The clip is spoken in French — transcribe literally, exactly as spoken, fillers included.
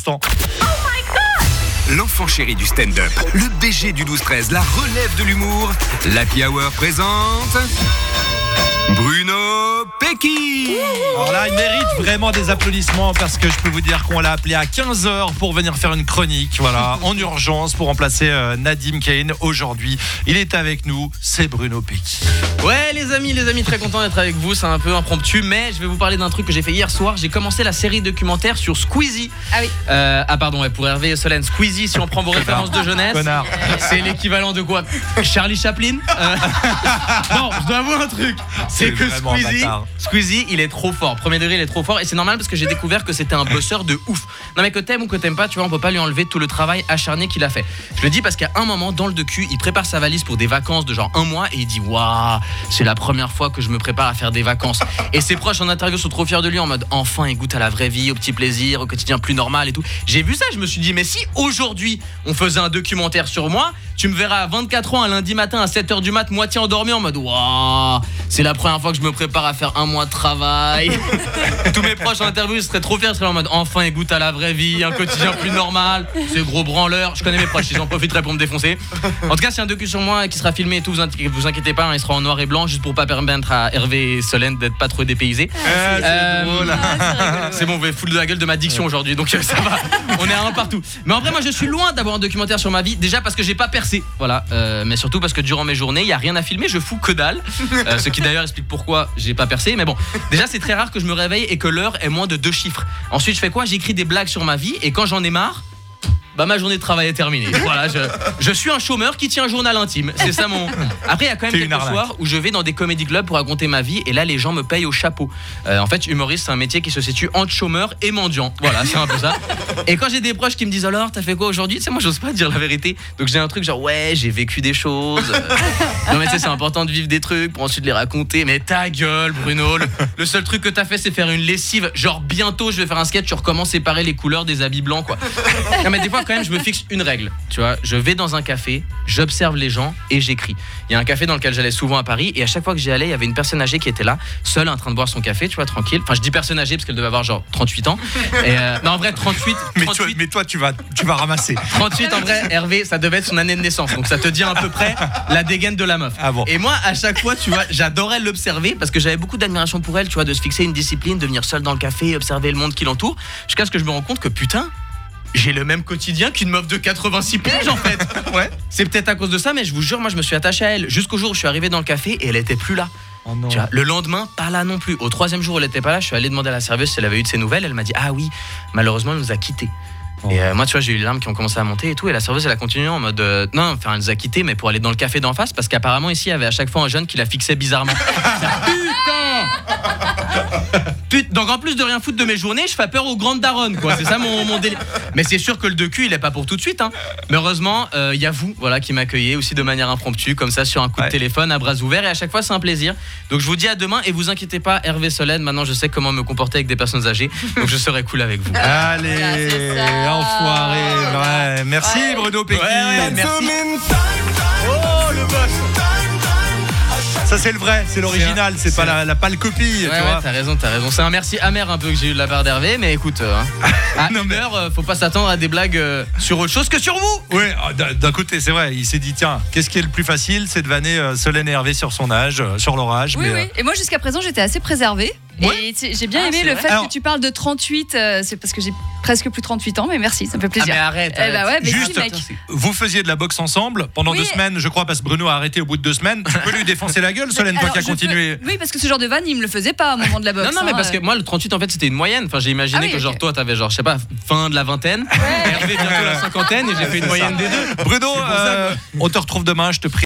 instant. L'enfant chéri du stand-up, le B G du douze treize, la relève de l'humour, l'Happy Hour présente Bruno Pecky. Alors là, il mérite vraiment des applaudissements parce que je peux vous dire qu'on l'a appelé à quinze heures pour venir faire une chronique, voilà, en urgence pour remplacer euh, Nadim Kane. Aujourd'hui, il est avec nous, c'est Bruno Pecky. Ouais les amis, les amis, très content d'être avec vous, c'est un peu impromptu, mais je vais vous parler d'un truc que j'ai fait hier soir. J'ai commencé la série documentaire sur Squeezie. Ah oui. Euh, ah pardon, ouais, pour Hervé et Solène, Squeezie, si on prend vos références de jeunesse, Connard. c'est l'équivalent de quoi? Charlie Chaplin. euh... Non, je dois avouer un truc, c'est C'est que vraiment Squeezie, bâtard. Squeezie, il est trop fort. Premier degré, il est trop fort, et c'est normal parce que j'ai découvert que c'était un bosseur de ouf. Non mais que t'aimes ou que t'aimes pas, tu vois, on peut pas lui enlever tout le travail acharné qu'il a fait. Je le dis parce qu'à un moment, dans le docu, il prépare sa valise pour des vacances de genre un mois et il dit waouh, c'est la première fois que je me prépare à faire des vacances. Et ses proches en interview sont trop fiers de lui en mode enfin il goûte à la vraie vie, au petit plaisir, au quotidien plus normal et tout. J'ai vu ça, je me suis dit mais si aujourd'hui on faisait un documentaire sur moi, tu me verras à vingt-quatre ans un lundi matin à sept heures du mat, moitié endormi en mode waouh, c'est la première fois que je me prépare à faire un mois de travail. Tous mes proches en interview seraient trop fiers, seraient en mode enfin il goûte à la vraie vie, un quotidien plus normal, ce gros branleur. Je connais mes proches, ils en profiteraient pour me défoncer. En tout cas, c'est un docu sur moi qui sera filmé et tout, vous inquiétez, vous inquiétez pas, hein, il sera en noir et blanc juste pour pas permettre à Hervé et Solène d'être pas trop dépaysés. Ah, c'est Euh, drôle. C'est bon, vous allez foutre de la gueule de ma diction aujourd'hui, donc euh, ça va. On est à un partout. Mais en vrai, moi, je suis loin d'avoir un documentaire sur ma vie. Déjà parce que j'ai pas percé, voilà. Euh, mais surtout parce que durant mes journées, il y a rien à filmer. Je fous que dalle. Euh, ce qui d'ailleurs explique pourquoi j'ai pas percé. Mais bon, déjà, c'est très rare que je me réveille et que l'heure est moins de deux chiffres. Ensuite, je fais quoi? J'écris des blagues sur ma vie et quand j'en ai marre, bah ma journée de travail est terminée. Voilà, je, je suis un chômeur qui tient un journal intime. C'est ça mon. Après, il y a quand même C'est une quelques arnaque. soirs où je vais dans des comédie clubs pour raconter ma vie et là, les gens me payent au chapeau. Euh, en fait, humoriste, c'est un métier qui se situe entre chômeur et mendiant. Voilà, c'est un peu ça. Et quand j'ai des proches qui me disent alors, t'as fait quoi aujourd'hui? Tu sais, moi, j'ose pas dire la vérité. Donc j'ai un truc genre ouais, j'ai vécu des choses. Euh, Non mais tu sais, c'est important de vivre des trucs pour ensuite les raconter. Mais ta gueule, Bruno. Le, le seul truc que t'as fait, c'est faire une lessive. Genre bientôt, je vais faire un sketch sur comment séparer les couleurs des habits blancs, quoi. Non mais des fois quand même je me fixe une règle, tu vois, je vais dans un café, j'observe les gens et j'écris. Il y a un café dans lequel j'allais souvent à Paris et à chaque fois que j'y allais, il y avait une personne âgée qui était là, seule en train de boire son café, tu vois, tranquille. Enfin, je dis personne âgée parce qu'elle devait avoir genre trente-huit ans. Et euh, non, en vrai trente-huit, Mais toi, trente-huit, mais toi tu, vas, tu vas ramasser. trente-huit en vrai, Hervé, ça devait être son année de naissance. Donc ça te dit à peu près la dégaine de la meuf. Ah bon. Et moi, à chaque fois, tu vois, j'adorais l'observer parce que j'avais beaucoup d'admiration pour elle, tu vois, de se fixer une discipline, de venir seule dans le café, observer le monde qui l'entoure, jusqu'à ce que je me rends compte que putain, j'ai le même quotidien qu'une meuf de quatre-vingt-six piges en fait. Ouais. C'est peut-être à cause de ça, mais je vous jure, moi je me suis attaché à elle jusqu'au jour où je suis arrivé dans le café et elle était plus là. Oh non. Tu vois, le lendemain, pas là non plus. Au troisième jour où elle était pas là, je suis allé demander à la serveuse si elle avait eu de ses nouvelles. Elle m'a dit ah oui, malheureusement elle nous a quittés. Oh. Et euh, moi tu vois, j'ai eu les larmes qui ont commencé à monter et tout. Et la serveuse elle a continué en mode euh, non, enfin elle nous a quittés, mais pour aller dans le café d'en face parce qu'apparemment ici il y avait à chaque fois un jeune qui la fixait bizarrement. Putain. Donc en plus de rien foutre de mes journées, je fais peur aux grandes daronnes, quoi. C'est ça mon, mon délire. Mais c'est sûr que le docu, il est pas pour tout de suite, hein. Mais heureusement, il euh, y a vous, voilà, qui m'accueillez aussi de manière impromptue, comme ça sur un coup Ouais. de téléphone, à bras ouverts, et à chaque fois c'est un plaisir. Donc je vous dis à demain et vous inquiétez pas, Hervé Solène, maintenant je sais comment me comporter avec des personnes âgées, donc je serai cool avec vous. Allez, Voilà, c'est ça. enfoiré. Ouais. Merci Ouais. Bruno Pecky. Ouais, ouais, merci. Oh le boss. Ça c'est le vrai, c'est l'original, c'est c'est pas un- la, la pâle copie, Ouais, tu vois. ouais, t'as raison, t'as raison. C'est un merci amer un peu que j'ai eu de la part d'Hervé, mais écoute, euh, hein, à Non, une mais- heure, euh, faut pas s'attendre à des blagues euh, sur autre chose que sur vous. Ouais, ah, d'un d'un côté, c'est vrai, il s'est dit tiens, qu'est-ce qui est le plus facile, c'est de vanner euh, Solène et Hervé sur son âge, euh, sur leur âge. Oui, mais, oui. Et moi, jusqu'à présent, j'étais assez préservée. Ouais. Et tu sais, j'ai bien Ah, aimé c'est le vrai. fait Alors- que tu parles de trente-huit. euh, c'est parce que j'ai presque plus trente-huit ans, mais merci, ça me fait Ah plaisir. mais arrête. Eh bah ouais, mais Juste- si, mec. Vous faisiez de la boxe ensemble pendant Oui. deux semaines, je crois, parce que Bruno a arrêté au bout de deux semaines. Tu peux lui défoncer la gueule, Solène, toi Alors, qui as je continué. peux- Oui, parce que ce genre de vanne, il me le faisait pas au moment de la boxe. Non, non, mais hein, parce que euh. moi, le trente-huit, en fait, c'était une moyenne. Enfin, j'ai imaginé Ah oui, que, genre, ok. toi, t'avais, genre, je sais pas, fin de la vingtaine. Hervé, bientôt la cinquantaine, et j'ai fait une moyenne des deux. Bruno, C'est pour ça euh, on te retrouve demain, je te prie.